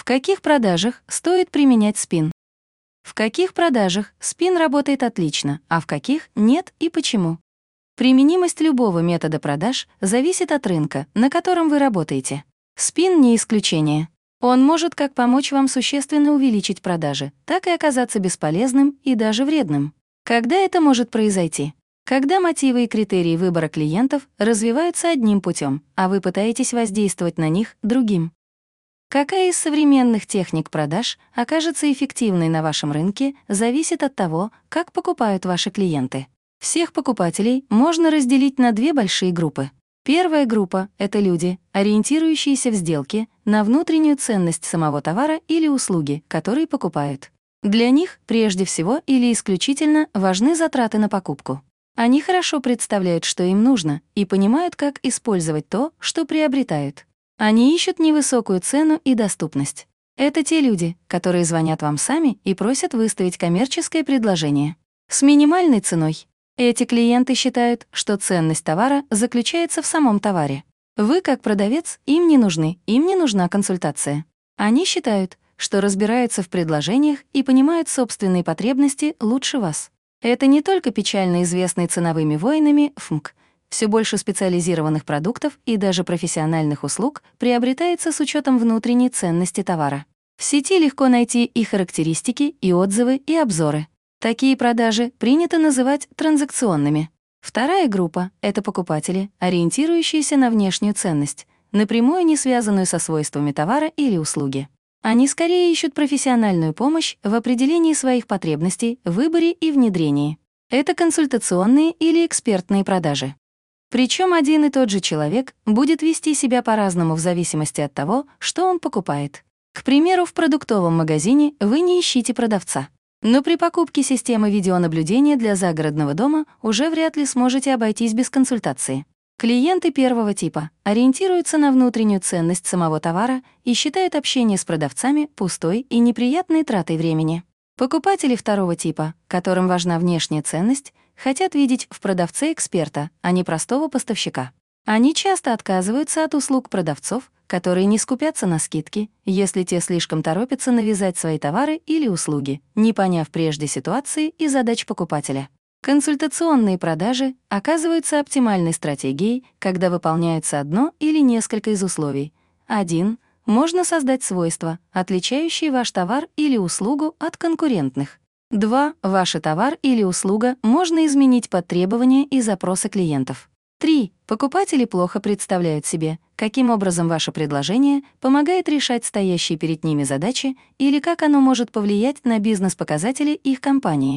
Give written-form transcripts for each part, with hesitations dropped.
каких продажах стоит применять спин? В каких продажах спин работает отлично, а в каких нет и почему? Применимость любого метода продаж зависит от рынка, на котором вы работаете. Спин не исключение. Он может как помочь вам существенно увеличить продажи, так и оказаться бесполезным и даже вредным. Когда это может произойти? Когда мотивы и критерии выбора клиентов развиваются одним путем, а вы пытаетесь воздействовать на них другим. Какая из современных техник продаж окажется эффективной на вашем рынке, зависит от того, как покупают ваши клиенты. Всех покупателей можно разделить на две большие группы. Первая группа — это люди, ориентирующиеся в сделке на внутреннюю ценность самого товара или услуги, которые покупают. Для них прежде всего или исключительно важны затраты на покупку. Они хорошо представляют, что им нужно, и понимают, как использовать то, что приобретают. Они ищут невысокую цену и доступность. Это те люди, которые звонят вам сами и просят выставить коммерческое предложение с минимальной ценой. Эти клиенты считают, что ценность товара заключается в самом товаре. Вы, как продавец, им не нужны, им не нужна консультация. Они считают, что разбираются в предложениях и понимают собственные потребности лучше вас. Это не только печально известный ценовыми войнами ФМК. Все больше специализированных продуктов и даже профессиональных услуг приобретается с учетом внутренней ценности товара. В сети легко найти и характеристики, и отзывы, и обзоры. Такие продажи принято называть транзакционными. Вторая группа — это покупатели, ориентирующиеся на внешнюю ценность, напрямую не связанную со свойствами товара или услуги. Они скорее ищут профессиональную помощь в определении своих потребностей, выборе и внедрении. Это консультационные или экспертные продажи. Причем один и тот же человек будет вести себя по-разному в зависимости от того, что он покупает. К примеру, в продуктовом магазине вы не ищите продавца. Но при покупке системы видеонаблюдения для загородного дома уже вряд ли сможете обойтись без консультации. Клиенты первого типа ориентируются на внутреннюю ценность самого товара и считают общение с продавцами пустой и неприятной тратой времени. Покупатели второго типа, которым важна внешняя ценность, хотят видеть в продавце эксперта, а не простого поставщика. Они часто отказываются от услуг продавцов, которые не скупятся на скидки, если те слишком торопятся навязать свои товары или услуги, не поняв прежде ситуации и задач покупателя. Консультационные продажи оказываются оптимальной стратегией, когда выполняется одно или несколько из условий. 1. Можно создать свойства, отличающие ваш товар или услугу от конкурентных. 2. Ваш товар или услуга можно изменить под требования и запросы клиентов. 3. Покупатели плохо представляют себе, каким образом ваше предложение помогает решать стоящие перед ними задачи или как оно может повлиять на бизнес-показатели их компании.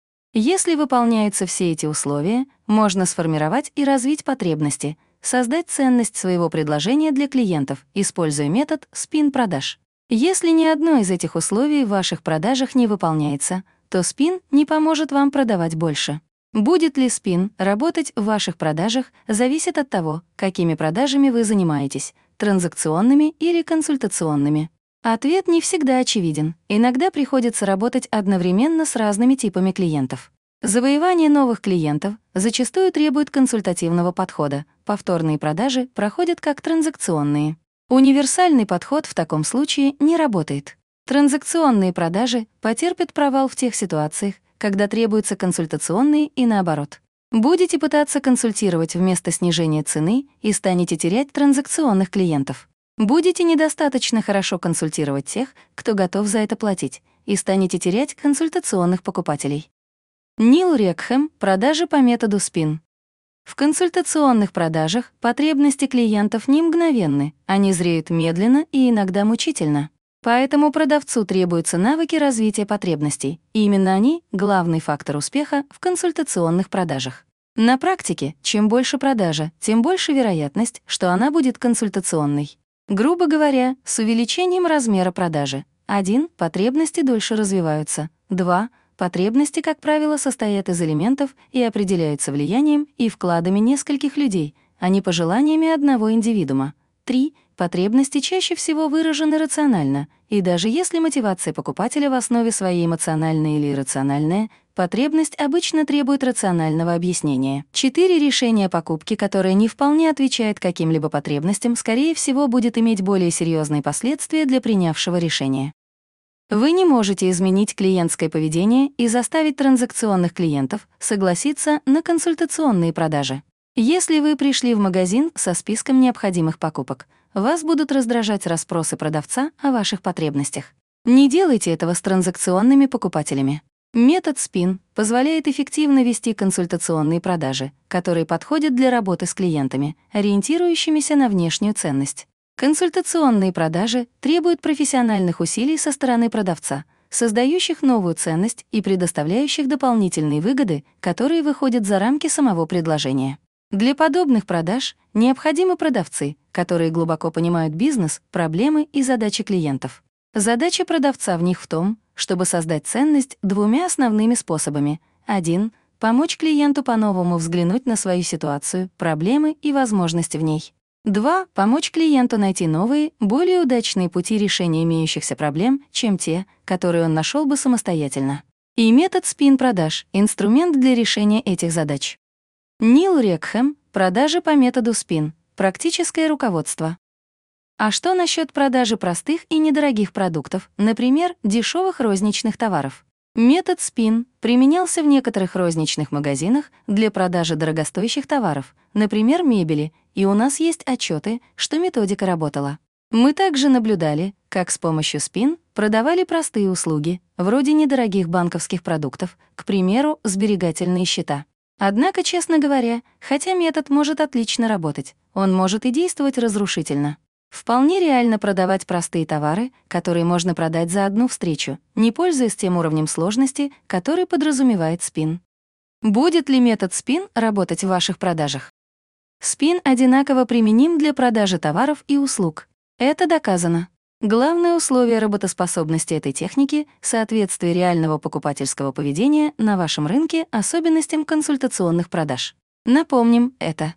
Если выполняются все эти условия, можно сформировать и развить потребности, создать ценность своего предложения для клиентов, используя метод спин-продаж. Если ни одно из этих условий в ваших продажах не выполняется, то спин не поможет вам продавать больше. Будет ли спин работать в ваших продажах, зависит от того, какими продажами вы занимаетесь — транзакционными или консультационными. Ответ не всегда очевиден. Иногда приходится работать одновременно с разными типами клиентов. Завоевание новых клиентов зачастую требует консультативного подхода. Повторные продажи проходят как транзакционные. Универсальный подход в таком случае не работает. Транзакционные продажи потерпят провал в тех ситуациях, когда требуются консультационные и наоборот. Будете пытаться консультировать вместо снижения цены и станете терять транзакционных клиентов. Будете недостаточно хорошо консультировать тех, кто готов за это платить, и станете терять консультационных покупателей. Нил Рекхэм. Продажи по методу спин. В консультационных продажах потребности клиентов не мгновенны, они зреют медленно и иногда мучительно. Поэтому продавцу требуются навыки развития потребностей, и именно они — главный фактор успеха в консультационных продажах. На практике, чем больше продажа, тем больше вероятность, что она будет консультационной. Грубо говоря, с увеличением размера продажи. 1. Потребности дольше развиваются. 2. Потребности, как правило, состоят из элементов и определяются влиянием и вкладами нескольких людей, а не пожеланиями одного индивидуума. 3. Потребности чаще всего выражены рационально, и даже если мотивация покупателя в основе своей эмоциональная или иррациональная, потребность обычно требует рационального объяснения. 4 решения покупки, которое не вполне отвечает каким-либо потребностям, скорее всего, будет иметь более серьезные последствия для принявшего решения. Вы не можете изменить клиентское поведение и заставить транзакционных клиентов согласиться на консультационные продажи. Если вы пришли в магазин со списком необходимых покупок, вас будут раздражать расспросы продавца о ваших потребностях. Не делайте этого с транзакционными покупателями. Метод SPIN позволяет эффективно вести консультационные продажи, которые подходят для работы с клиентами, ориентирующимися на внешнюю ценность. Консультационные продажи требуют профессиональных усилий со стороны продавца, создающих новую ценность и предоставляющих дополнительные выгоды, которые выходят за рамки самого предложения. Для подобных продаж необходимы продавцы, которые глубоко понимают бизнес, проблемы и задачи клиентов. Задача продавца в них в том, чтобы создать ценность двумя основными способами. 1. Помочь клиенту по-новому взглянуть на свою ситуацию, проблемы и возможности в ней. 2. Помочь клиенту найти новые, более удачные пути решения имеющихся проблем, чем те, которые он нашел бы самостоятельно. И метод SPIN продаж — инструмент для решения этих задач. Нил Рекхэм. Продажи по методу SPIN. Практическое руководство. А что насчет продажи простых и недорогих продуктов, например, дешевых розничных товаров? Метод SPIN применялся в некоторых розничных магазинах для продажи дорогостоящих товаров, например, мебели, и у нас есть отчеты, что методика работала. Мы также наблюдали, как с помощью SPIN продавали простые услуги, вроде недорогих банковских продуктов, к примеру, сберегательные счета. Однако, честно говоря, хотя метод может отлично работать, он может и действовать разрушительно. Вполне реально продавать простые товары, которые можно продать за одну встречу, не пользуясь тем уровнем сложности, который подразумевает SPIN. Будет ли метод SPIN работать в ваших продажах? SPIN одинаково применим для продажи товаров и услуг. Это доказано. Главное условие работоспособности этой техники — соответствие реального покупательского поведения на вашем рынке особенностям консультационных продаж. Напомним это.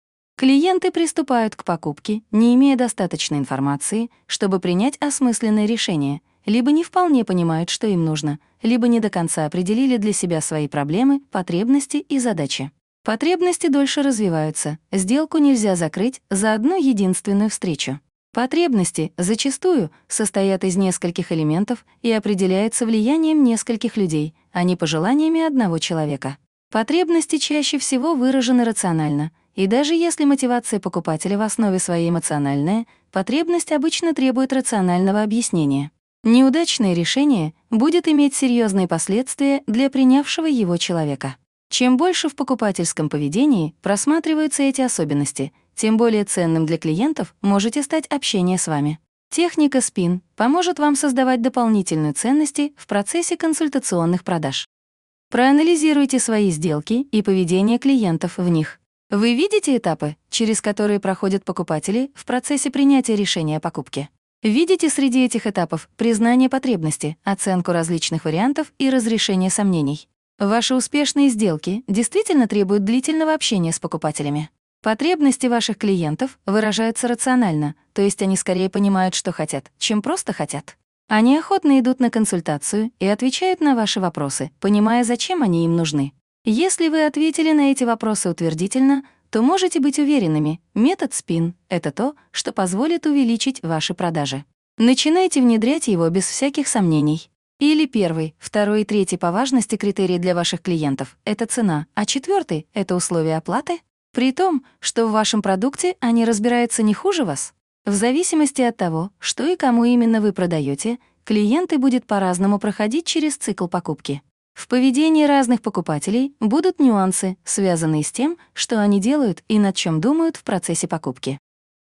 Клиенты приступают к покупке, не имея достаточной информации, чтобы принять осмысленное решение, либо не вполне понимают, что им нужно, либо не до конца определили для себя свои проблемы, потребности и задачи. Потребности дольше развиваются, сделку нельзя закрыть за одну единственную встречу. Потребности зачастую состоят из нескольких элементов и определяются влиянием нескольких людей, а не пожеланиями одного человека. Потребности чаще всего выражены рационально, и даже если мотивация покупателя в основе своей эмоциональная, потребность обычно требует рационального объяснения. Неудачное решение будет иметь серьезные последствия для принявшего его человека. Чем больше в покупательском поведении просматриваются эти особенности, тем более ценным для клиентов можете стать общение с вами. Техника SPIN поможет вам создавать дополнительные ценности в процессе консультационных продаж. Проанализируйте свои сделки и поведение клиентов в них. Вы видите этапы, через которые проходят покупатели в процессе принятия решения о покупке? Видите среди этих этапов признание потребности, оценку различных вариантов и разрешение сомнений? Ваши успешные сделки действительно требуют длительного общения с покупателями. Потребности ваших клиентов выражаются рационально, то есть они скорее понимают, что хотят, чем просто хотят. Они охотно идут на консультацию и отвечают на ваши вопросы, понимая, зачем они им нужны. Если вы ответили на эти вопросы утвердительно, то можете быть уверенными, метод SPIN — это то, что позволит увеличить ваши продажи. Начинайте внедрять его без всяких сомнений. Или первый, второй и третий по важности критерии для ваших клиентов — это цена, а четвертый — это условия оплаты? При том, что в вашем продукте они разбираются не хуже вас. В зависимости от того, что и кому именно вы продаете, клиенты будут по-разному проходить через цикл покупки. В поведении разных покупателей будут нюансы, связанные с тем, что они делают и над чем думают в процессе покупки.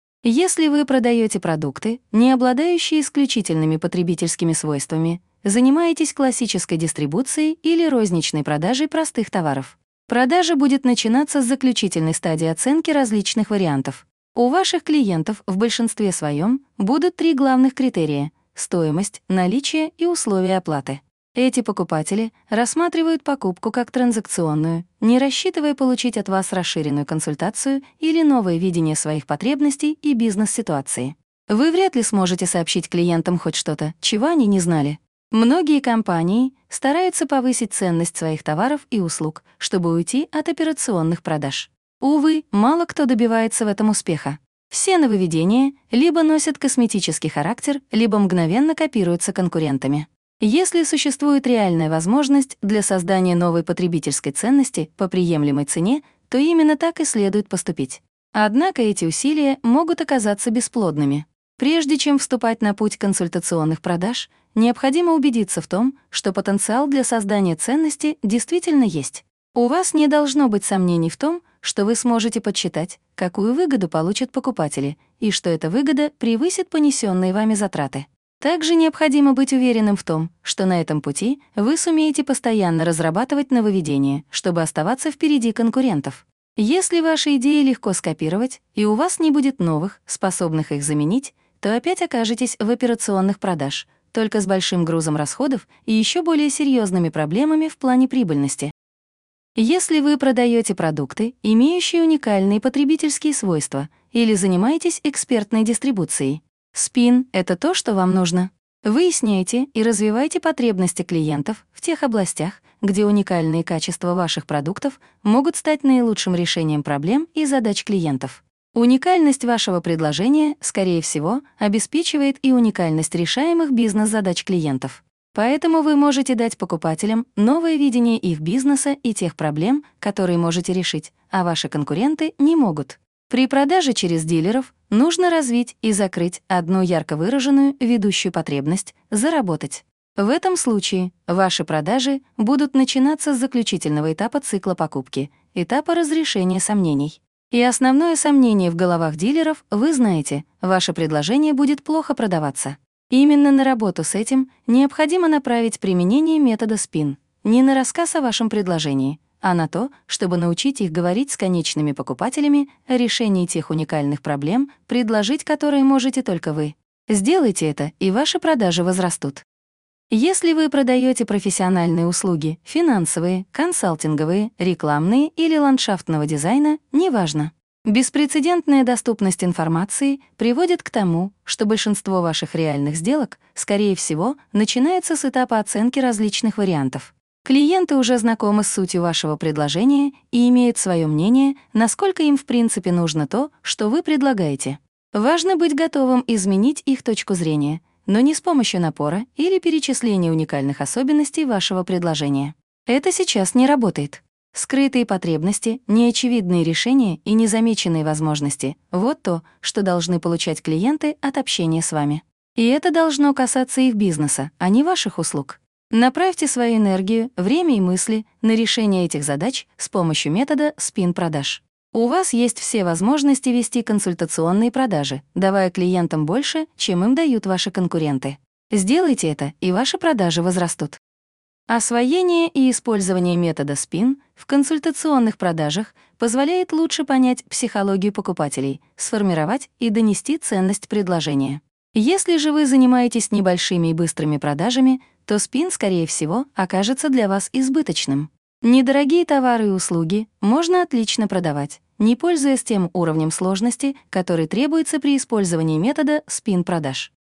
Если вы продаете продукты, не обладающие исключительными потребительскими свойствами, занимаетесь классической дистрибуцией или розничной продажей простых товаров, продажа будет начинаться с заключительной стадии оценки различных вариантов. У ваших клиентов в большинстве своем будут 3 главных критерия — стоимость, наличие и условия оплаты. Эти покупатели рассматривают покупку как транзакционную, не рассчитывая получить от вас расширенную консультацию или новое видение своих потребностей и бизнес-ситуации. Вы вряд ли сможете сообщить клиентам хоть что-то, чего они не знали. Многие компании стараются повысить ценность своих товаров и услуг, чтобы уйти от операционных продаж. Увы, мало кто добивается в этом успеха. Все нововведения либо носят косметический характер, либо мгновенно копируются конкурентами. Если существует реальная возможность для создания новой потребительской ценности по приемлемой цене, то именно так и следует поступить. Однако эти усилия могут оказаться бесплодными. Прежде чем вступать на путь консультационных продаж, необходимо убедиться в том, что потенциал для создания ценности действительно есть. У вас не должно быть сомнений в том, что вы сможете подсчитать, какую выгоду получат покупатели, и что эта выгода превысит понесенные вами затраты. Также необходимо быть уверенным в том, что на этом пути вы сумеете постоянно разрабатывать нововведения, чтобы оставаться впереди конкурентов. Если ваши идеи легко скопировать, и у вас не будет новых, способных их заменить, то опять окажетесь в операционных продаж, только с большим грузом расходов и еще более серьезными проблемами в плане прибыльности. Если вы продаете продукты, имеющие уникальные потребительские свойства, или занимаетесь экспертной дистрибуцией, SPIN — это то, что вам нужно. Выясняйте и развивайте потребности клиентов в тех областях, где уникальные качества ваших продуктов могут стать наилучшим решением проблем и задач клиентов. Уникальность вашего предложения, скорее всего, обеспечивает и уникальность решаемых бизнес-задач клиентов. Поэтому вы можете дать покупателям новое видение их бизнеса и тех проблем, которые можете решить, а ваши конкуренты не могут. При продаже через дилеров нужно развить и закрыть одну ярко выраженную ведущую потребность — заработать. В этом случае ваши продажи будут начинаться с заключительного этапа цикла покупки, этапа разрешения сомнений. И основное сомнение в головах дилеров — вы знаете, ваше предложение будет плохо продаваться. Именно на работу с этим необходимо направить применение метода SPIN, не на рассказ о вашем предложении, а на то, чтобы научить их говорить с конечными покупателями о решении тех уникальных проблем, предложить которые можете только вы. Сделайте это, и ваши продажи возрастут. Если вы продаете профессиональные услуги, финансовые, консалтинговые, рекламные или ландшафтного дизайна, неважно. Беспрецедентная доступность информации приводит к тому, что большинство ваших реальных сделок, скорее всего, начинается с этапа оценки различных вариантов. Клиенты уже знакомы с сутью вашего предложения и имеют свое мнение, насколько им в принципе нужно то, что вы предлагаете. Важно быть готовым изменить их точку зрения, но не с помощью напора или перечисления уникальных особенностей вашего предложения. Это сейчас не работает. Скрытые потребности, неочевидные решения и незамеченные возможности — вот то, что должны получать клиенты от общения с вами. И это должно касаться их бизнеса, а не ваших услуг. Направьте свою энергию, время и мысли на решение этих задач с помощью метода SPIN-продаж. У вас есть все возможности вести консультационные продажи, давая клиентам больше, чем им дают ваши конкуренты. Сделайте это, и ваши продажи возрастут. Освоение и использование метода SPIN в консультационных продажах позволяет лучше понять психологию покупателей, сформировать и донести ценность предложения. Если же вы занимаетесь небольшими и быстрыми продажами, то SPIN, скорее всего, окажется для вас избыточным. Недорогие товары и услуги можно отлично продавать, не пользуясь тем уровнем сложности, который требуется при использовании метода SPIN-продаж.